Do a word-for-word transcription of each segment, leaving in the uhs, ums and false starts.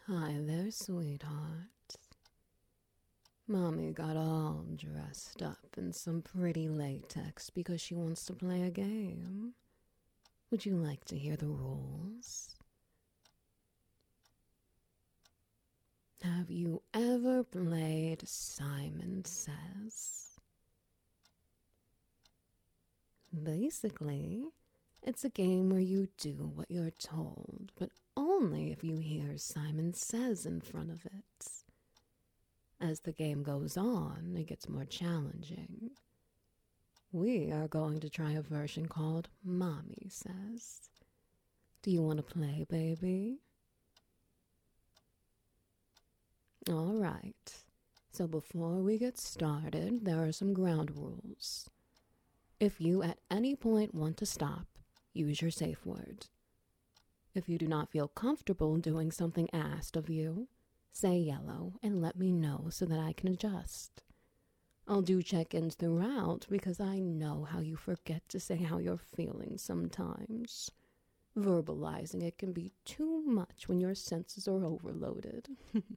Hi there, sweetheart. Mommy got all dressed up in some pretty latex because she wants to play a game. Would you like to hear the rules? Have you ever played Simon Says? Basically, it's a game where you do what you're told, but only if you hear Simon Says in front of it. As the game goes on, it gets more challenging. We are going to try a version called Mommy Says. Do you want to play, baby? All right. So before we get started, there are some ground rules. If you at any point want to stop, use your safe word. If you do not feel comfortable doing something asked of you, say yellow and let me know so that I can adjust. I'll do check-ins throughout because I know how you forget to say how you're feeling sometimes. Verbalizing it can be too much when your senses are overloaded.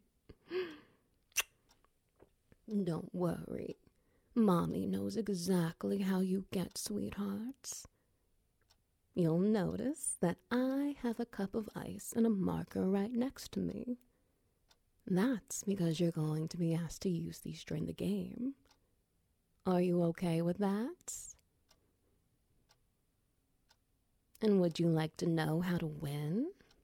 Don't worry. Mommy knows exactly how you get, sweethearts. You'll notice that I have a cup of ice and a marker right next to me. That's because you're going to be asked to use these during the game. Are you okay with that? And would you like to know how to win?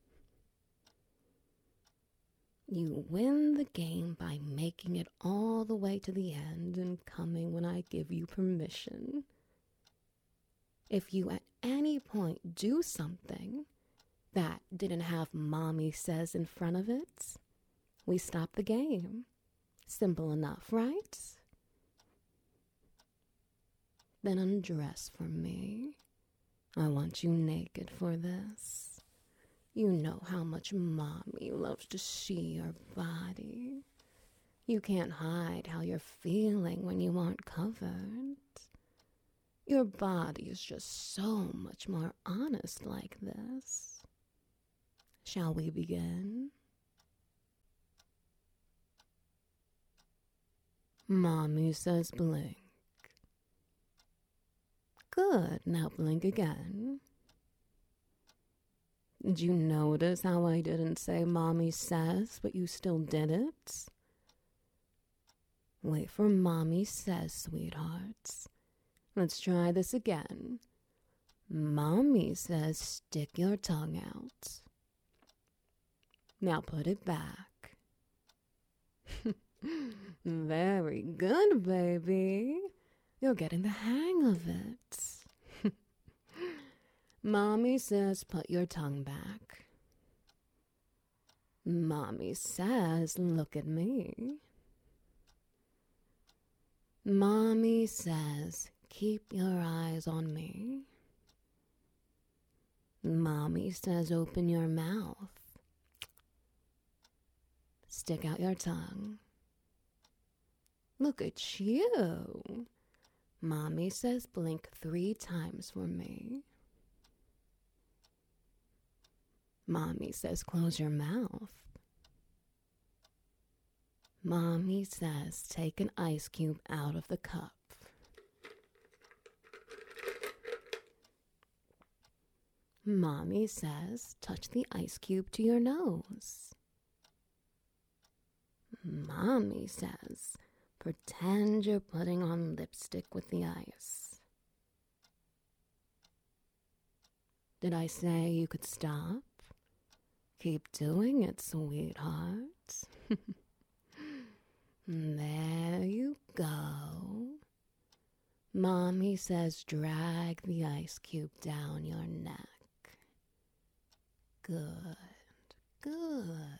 You win the game by making it all the way to the end and coming when I give you permission. If you at any point do something that didn't have Mommy Says in front of it, we stop the game. Simple enough, right? Then undress for me. I want you naked for this. You know how much Mommy loves to see your body. You can't hide how you're feeling when you aren't covered. Your body is just so much more honest like this. Shall we begin? Mommy says blink. Good, now blink again. Did you notice how I didn't say Mommy Says, but you still did it? Wait for Mommy Says, sweethearts. Let's try this again. Mommy says stick your tongue out. Now put it back. Very good, baby. You're getting the hang of it. Mommy says put your tongue back. Mommy says look at me. Mommy says keep your eyes on me. Mommy says open your mouth. Stick out your tongue. Look at you. Mommy says blink three times for me. Mommy says close your mouth. Mommy says take an ice cube out of the cup. Mommy says touch the ice cube to your nose. Mommy says pretend you're putting on lipstick with the ice. Did I say you could stop? Keep doing it, sweetheart. There you go. Mommy says drag the ice cube down your neck. Good, good.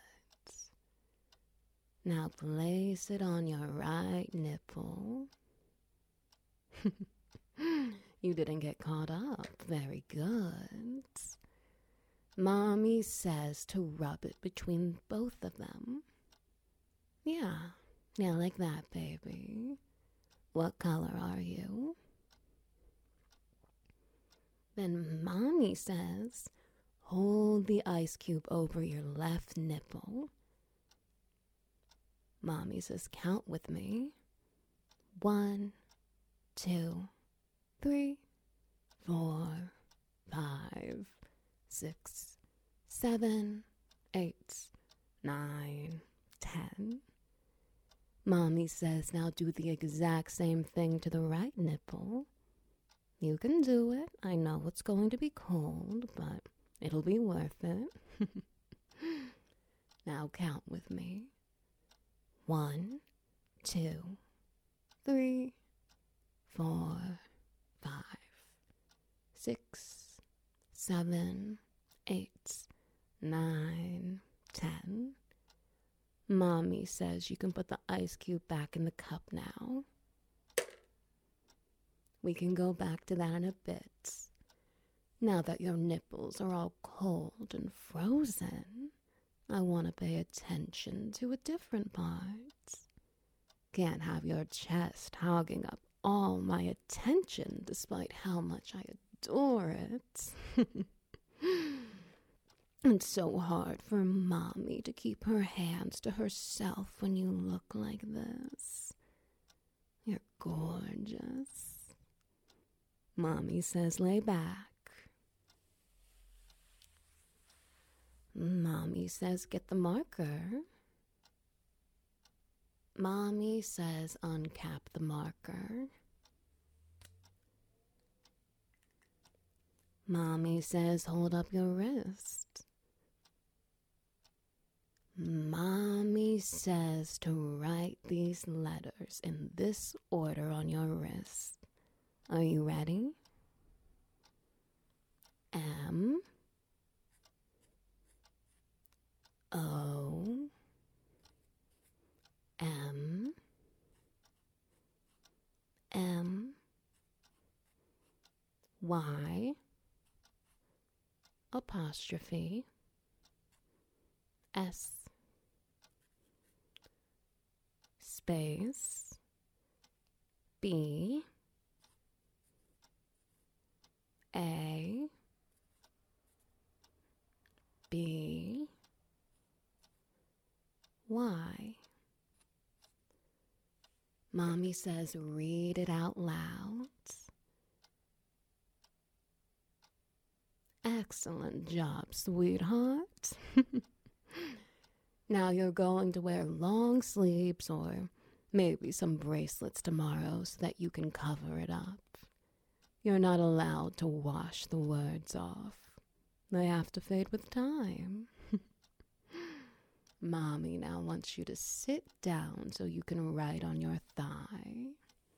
Now place it on your right nipple. You didn't get caught up. Very good. Mommy says to rub it between both of them. Yeah, yeah, like that, baby. What color are you? Then Mommy says, hold the ice cube over your left nipple Mommy says count with me. One, two, three, four, five, six, seven, eight, nine, ten. Mommy says now do the exact same thing to the right nipple. You can do it. I know it's going to be cold, but it'll be worth it. Now count with me. One, two, three, four, five, six, seven, eight, nine, ten. Mommy says you can put the ice cube back in the cup now. We can go back to that in a bit. Now that your nipples are all cold and frozen, I want to pay attention to a different part. Can't have your chest hogging up all my attention despite how much I adore it. It's so hard for Mommy to keep her hands to herself when you look like this. You're gorgeous. Mommy says lay back. Mommy says get the marker. Mommy says uncap the marker. Mommy says hold up your wrist. Mommy says to write these letters in this order on your wrist. Are you ready? M O M M Y apostrophe S space B A B Y. Mommy says read it out loud. Excellent job, sweetheart. Now you're going to wear long sleeves or maybe some bracelets tomorrow so that you can cover it up. You're not allowed to wash the words off. They have to fade with time. Mommy now wants you to sit down so you can write on your thigh.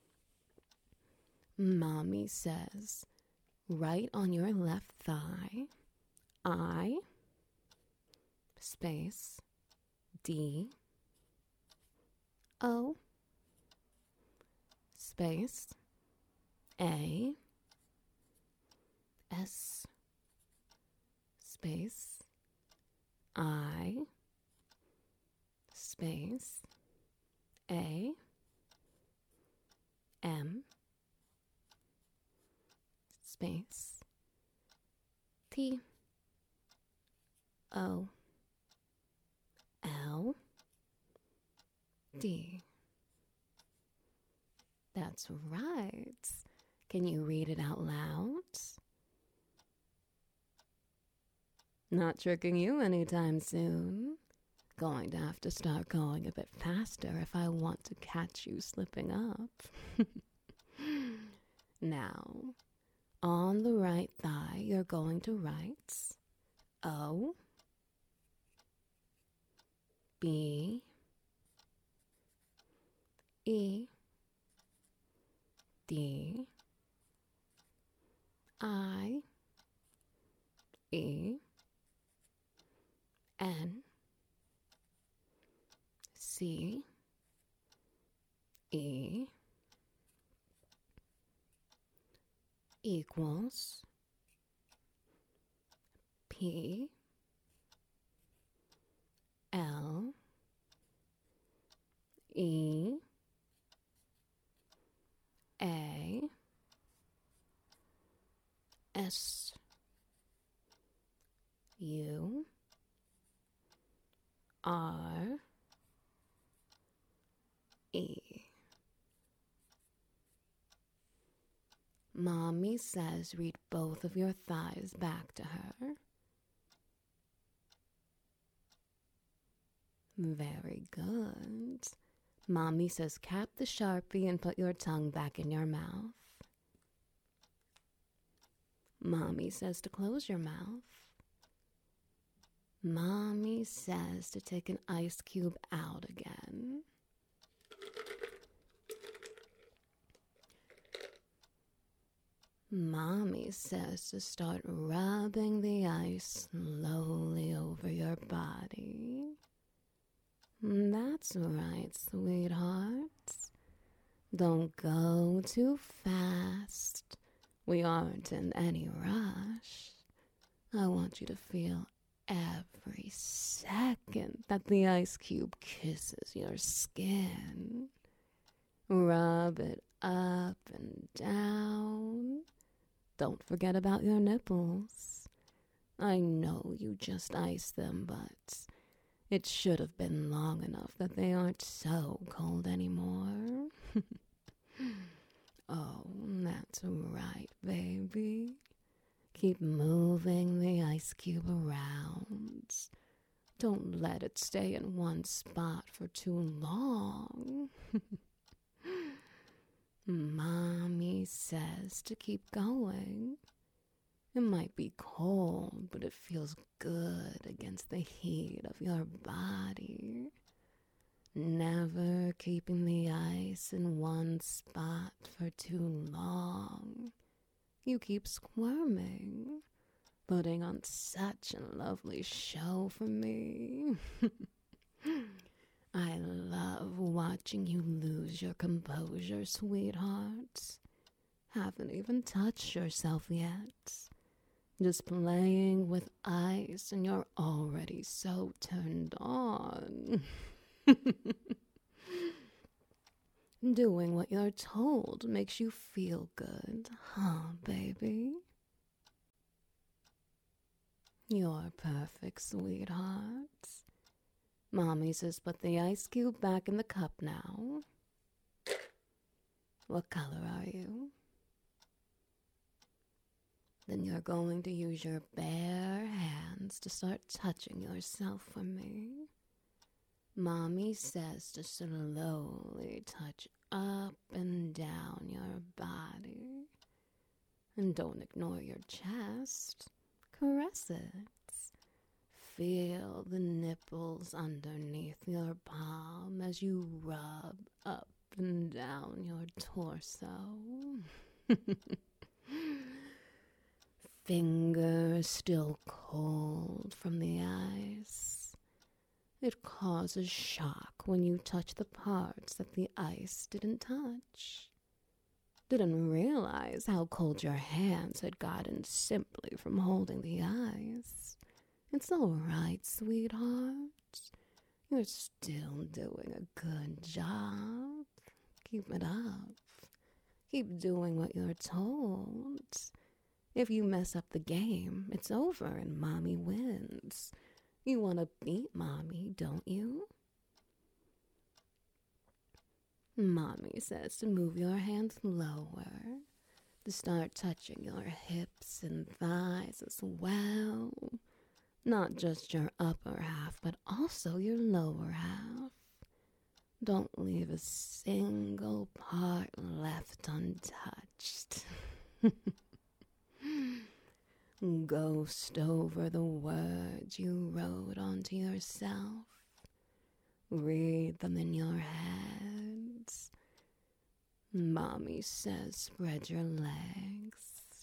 Mommy says, write on your left thigh, I, space, D, O, space, A, S, space, I, space, A, M, space, T, O, L, D. That's right. Can you read it out loud? Not tricking you anytime soon. Going to have to start going a bit faster if I want to catch you slipping up. Now, on the right thigh, you're going to write O, B, E, D, I, E, N, C, E, equals P, L, E, A, S, U, R, Mommy says read both of your thighs back to her. Very good. Mommy says cap the Sharpie and put your tongue back in your mouth. Mommy says to close your mouth. Mommy says to take an ice cube out again. Mommy says to start rubbing the ice slowly over your body. That's right, sweethearts. Don't go too fast. We aren't in any rush. I want you to feel every second that the ice cube kisses your skin. Rub it up and down. Don't forget about your nipples. I know you just iced them, but it should have been long enough that they aren't so cold anymore. Oh, that's right, baby. Keep moving the ice cube around. Don't let it stay in one spot for too long. Mommy says to keep going. It might be cold, but it feels good against the heat of your body. Never keeping the ice in one spot for too long. You keep squirming, putting on such a lovely show for me. I love watching you lose your composure, sweetheart. Haven't even touched yourself yet. Just playing with ice and you're already so turned on. Doing what you're told makes you feel good, huh, baby? You're perfect, sweetheart. Mommy says put the ice cube back in the cup now. What color are you? Then you're going to use your bare hands to start touching yourself for me. Mommy says to slowly touch up and down your body. And don't ignore your chest. Caress it. Feel the nipples underneath your palm as you rub up and down your torso. Fingers still cold from the ice. It causes shock when you touch the parts that the ice didn't touch. Didn't realize how cold your hands had gotten simply from holding the ice. It's all right, sweetheart. You're still doing a good job. Keep it up. Keep doing what you're told. If you mess up the game, it's over and Mommy wins. You want to beat Mommy, don't you? Mommy says to move your hands lower, to start touching your hips and thighs as well. Not just your upper half, but also your lower half. Don't leave a single part left untouched. Ghost over the words you wrote onto yourself. Read them in your heads. Mommy says spread your legs.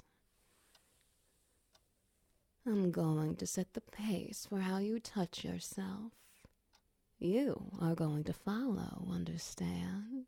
I'm going to set the pace for how you touch yourself. You are going to follow, understand?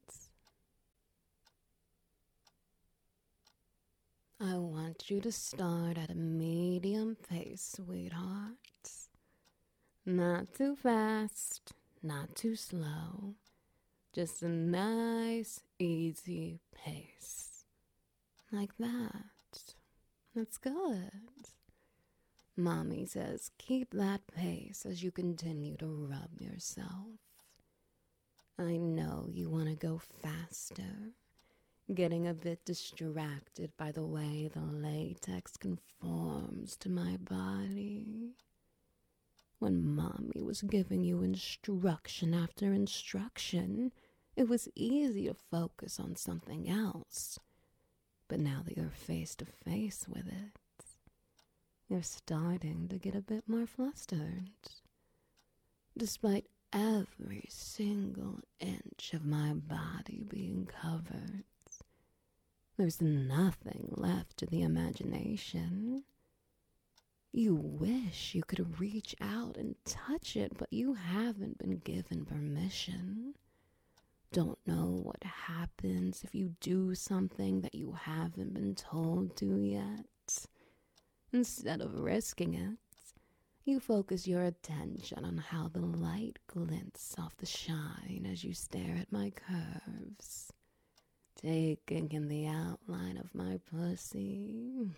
I want you to start at a medium pace, sweetheart. Not too fast, not too slow. Just a nice, easy pace. Like that. That's good. Mommy says keep that pace as you continue to rub yourself. I know you want to go faster. getting a bit distracted by the way the latex conforms to my body. When Mommy was giving you instruction after instruction, it was easy to focus on something else. But now that you're face to face with it, you're starting to get a bit more flustered. Despite every single inch of my body being covered, there's nothing left to the imagination. You wish you could reach out and touch it, but you haven't been given permission. Don't know what happens if you do something that you haven't been told to yet. Instead of risking it, you focus your attention on how the light glints off the shine as you stare at my curves, taking in the outline of my pussy.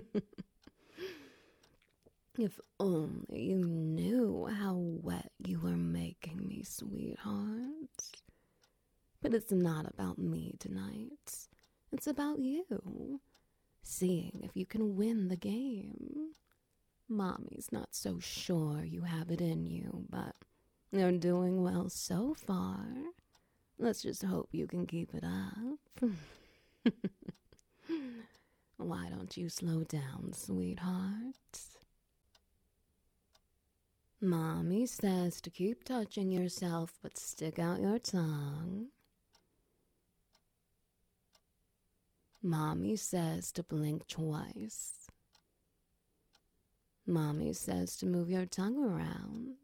If only you knew how wet you were making me, sweetheart. But it's not about me tonight. It's about you. Seeing if you can win the game. Mommy's not so sure you have it in you, but you're doing well so far. Let's just hope you can keep it up. Why don't you slow down, sweetheart? Mommy says to keep touching yourself, but stick out your tongue. Mommy says to blink twice. Mommy says to move your tongue around.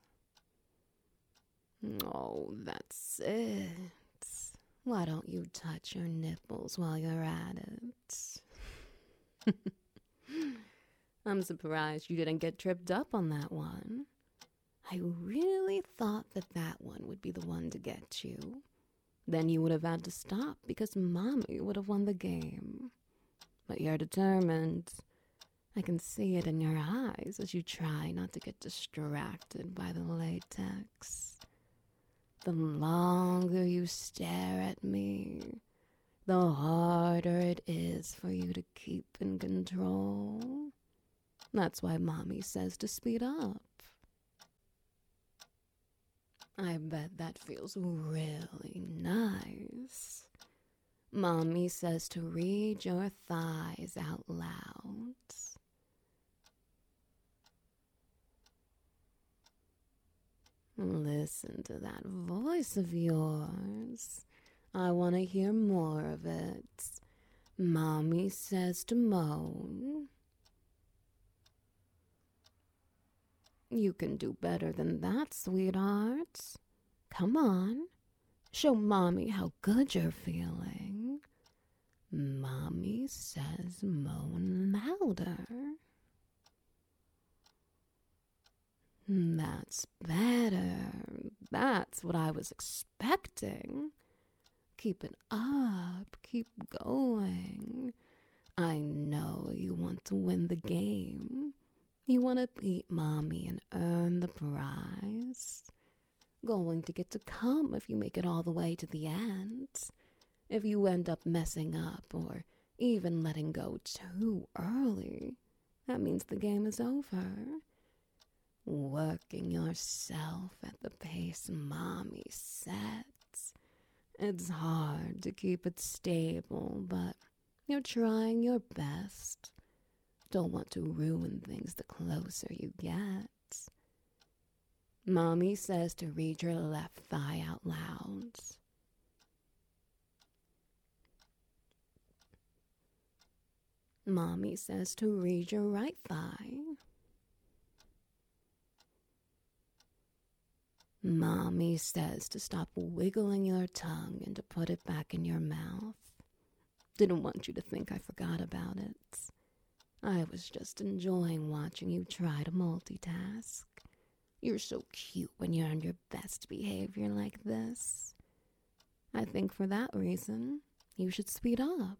Oh, that's it. Why don't you touch your nipples while you're at it? I'm surprised you didn't get tripped up on that one. I really thought that that one would be the one to get you. Then you would have had to stop because Mommy would have won the game. But you're determined. I can see it in your eyes as you try not to get distracted by the latex. The longer you stare at me, the harder it is for you to keep in control. That's why Mommy says to speed up. I bet that feels really nice. Mommy says to read your thighs out loud. Listen to that voice of yours. I want to hear more of it. Mommy says to moan. You can do better than that, sweetheart. Come on. Show Mommy how good you're feeling. Mommy says moan louder. That's better. That's what I was expecting. Keep it up. Keep going. I know you want to win the game. You want to beat Mommy and earn the prize. Going to get to come if you make it all the way to the end. If you end up messing up or even letting go too early, that means the game is over. Working yourself at the pace Mommy sets. It's hard to keep it stable, but you're trying your best. Don't want to ruin things the closer you get. Mommy says to read your left thigh out loud. Mommy says to read your right thigh. Mommy says to stop wiggling your tongue and to put it back in your mouth. Didn't want you to think I forgot about it. I was just enjoying watching you try to multitask. You're so cute when you're on your best behavior like this. I think for that reason, you should speed up.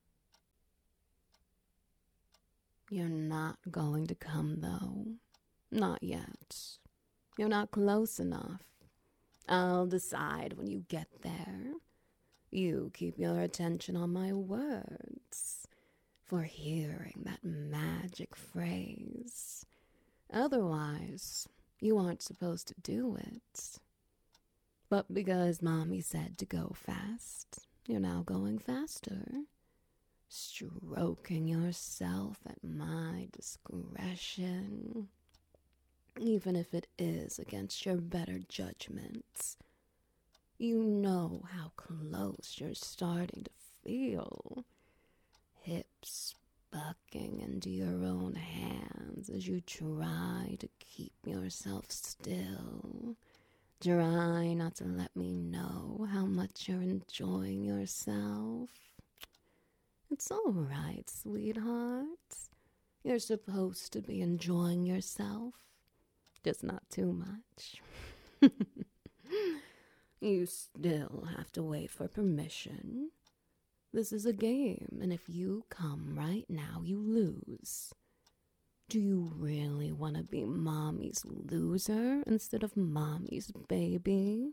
You're not going to come, though. Not yet. You're not close enough. I'll decide when you get there. You keep your attention on my words for hearing that magic phrase. Otherwise, you aren't supposed to do it. But because Mommy said to go fast, you're now going faster. Stroking yourself at my discretion, even if it is against your better judgments. You know how close you're starting to feel. Hips bucking into your own hands as you try to keep yourself still. Try not to let me know how much you're enjoying yourself. It's all right, sweetheart. You're supposed to be enjoying yourself, just not too much. You still have to wait for permission. This is a game, and if you come right now, you lose. Do you really want to be Mommy's loser instead of Mommy's baby?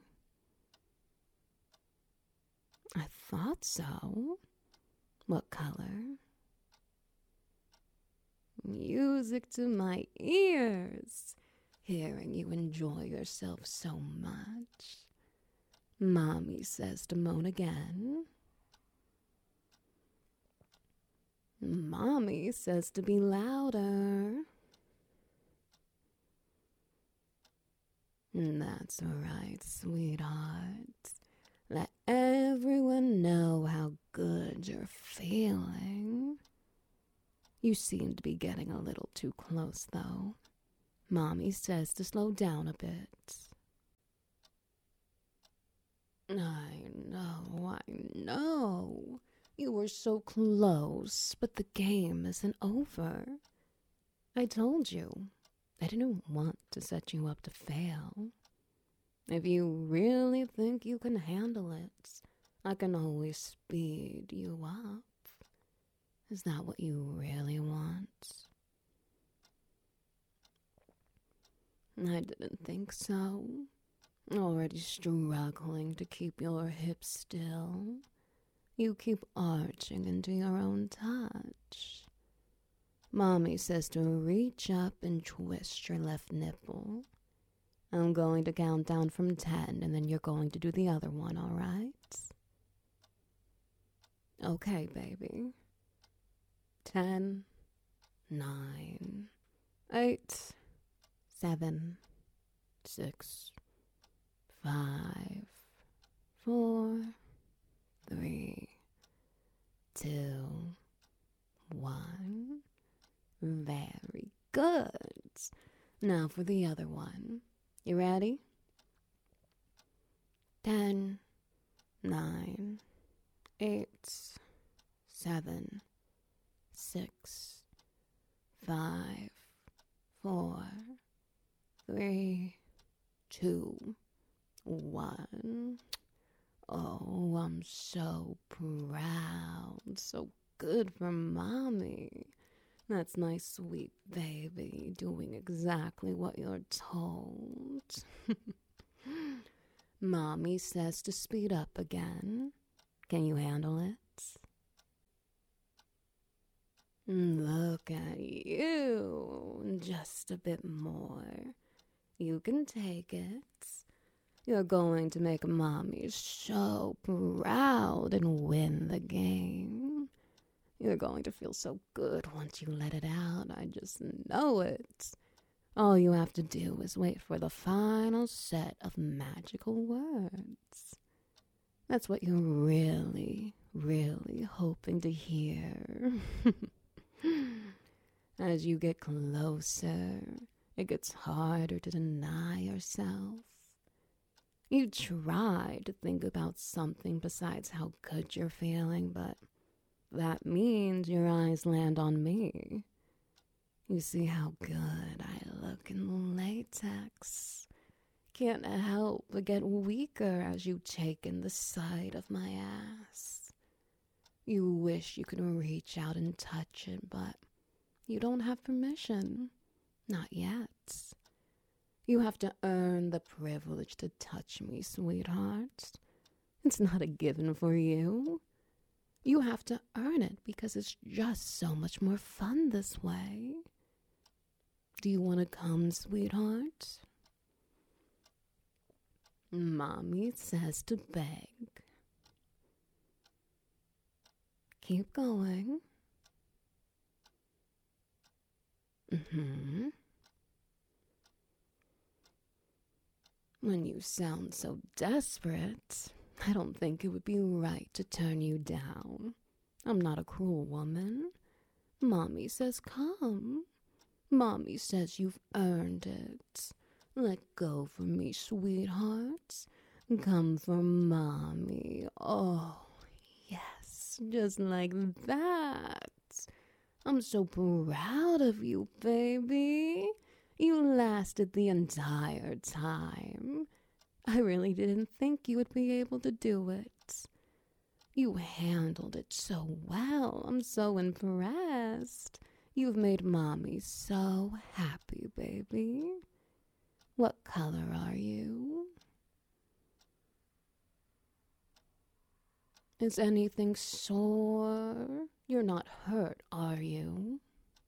I thought so. What color? Music to my ears, hearing you enjoy yourself so much. Mommy says to moan again. Mommy says to be louder. That's right, sweetheart. Let everyone know how good you're feeling. You seem to be getting a little too close, though. Mommy says to slow down a bit. I know, I know. You were so close, but the game isn't over. I told you, I didn't want to set you up to fail. If you really think you can handle it, I can always speed you up. Is that what you really want? I didn't think so. Already struggling to keep your hips still. You keep arching into your own touch. Mommy says to reach up and twist your left nipple. I'm going to count down from ten, and then you're going to do the other one, all right? Okay, baby. Ten, nine, eight, seven, six, five, four, three, two, one. Very good. Now for the other one. You ready? Ten, nine, eight, seven, six, five, four, three, two, one. Oh, I'm so proud. So good for Mommy. That's my sweet baby doing exactly what you're told. Mommy says to speed up again. Can you handle it? Look at you. Just a bit more. You can take it. You're going to make Mommy so proud and win the game. You're going to feel so good once you let it out. I just know it. All you have to do is wait for the final set of magical words. That's what you're really, really hoping to hear. As you get closer, it gets harder to deny yourself. You try to think about something besides how good you're feeling, but that means your eyes land on me. You see how good I look in the latex. Can't help but get weaker as you take in the sight of my ass. You wish you could reach out and touch it, but you don't have permission. Not yet. You have to earn the privilege to touch me, sweetheart. It's not a given for you. You have to earn it because it's just so much more fun this way. Do you want to come, sweetheart? Mommy says to beg. Keep going. Mm-hmm. When you sound so desperate, I don't think it would be right to turn you down. I'm not a cruel woman. Mommy says come. Mommy says you've earned it. Let go for me, sweetheart. Come for Mommy. Oh, yes, just like that. I'm so proud of you, baby. You lasted the entire time. I really didn't think you would be able to do it. You handled it so well. I'm so impressed. You've made Mommy so happy, baby. What color are you? Is anything sore? You're not hurt, are you?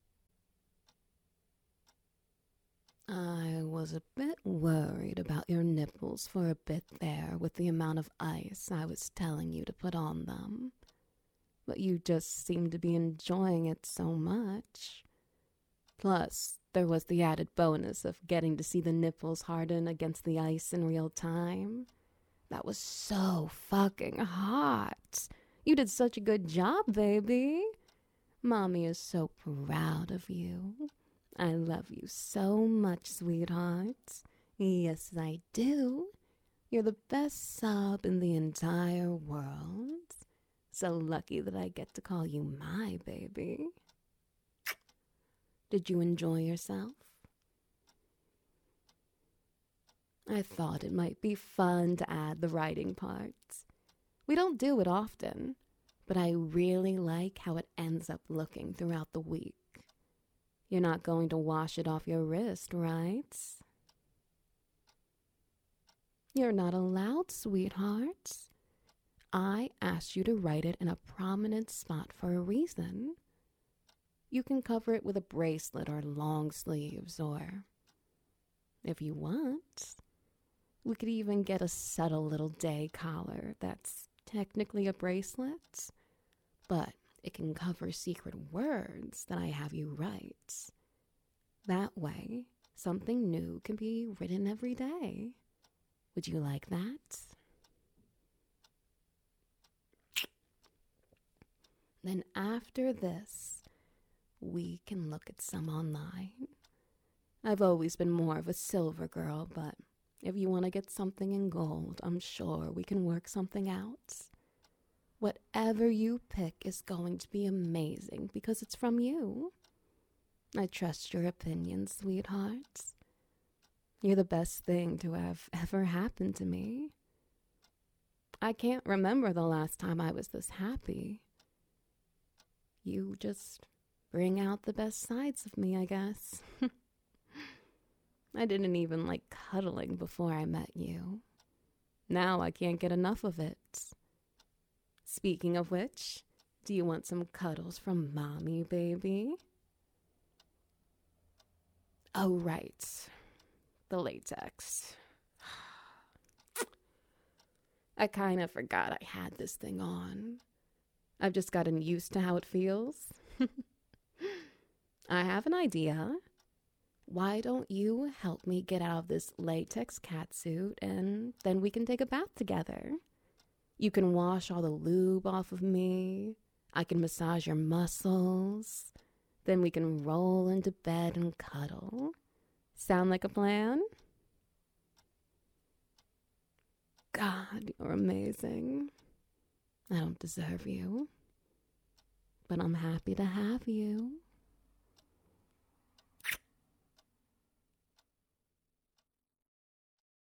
I was a bit worried about your nipples for a bit there with the amount of ice I was telling you to put on them. But you just seemed to be enjoying it so much. Plus, there was the added bonus of getting to see the nipples harden against the ice in real time. That was so fucking hot. You did such a good job, baby. Mommy is so proud of you. I love you so much, sweetheart. Yes, I do. You're the best sub in the entire world. So lucky that I get to call you my baby. Did you enjoy yourself? I thought it might be fun to add the writing parts. We don't do it often, but I really like how it ends up looking throughout the week. You're not going to wash it off your wrist, right? You're not allowed, sweetheart. I asked you to write it in a prominent spot for a reason. You can cover it with a bracelet or long sleeves, or if you want, we could even get a subtle little day collar that's technically a bracelet, but it can cover secret words that I have you write. That way, something new can be written every day. Would you like that? Then after this, we can look at some online. I've always been more of a silver girl, but if you want to get something in gold, I'm sure we can work something out. Whatever you pick is going to be amazing because it's from you. I trust your opinion, sweetheart. You're the best thing to have ever happened to me. I can't remember the last time I was this happy. You just bring out the best sides of me, I guess. I didn't even like cuddling before I met you. Now I can't get enough of it. Speaking of which, do you want some cuddles from Mommy, baby? Oh, right. The latex. I kind of forgot I had this thing on. I've just gotten used to how it feels. I have an idea. Why don't you help me get out of this latex catsuit and then we can take a bath together? You can wash all the lube off of me. I can massage your muscles. Then we can roll into bed and cuddle. Sound like a plan? God, you're amazing. I don't deserve you, but I'm happy to have you.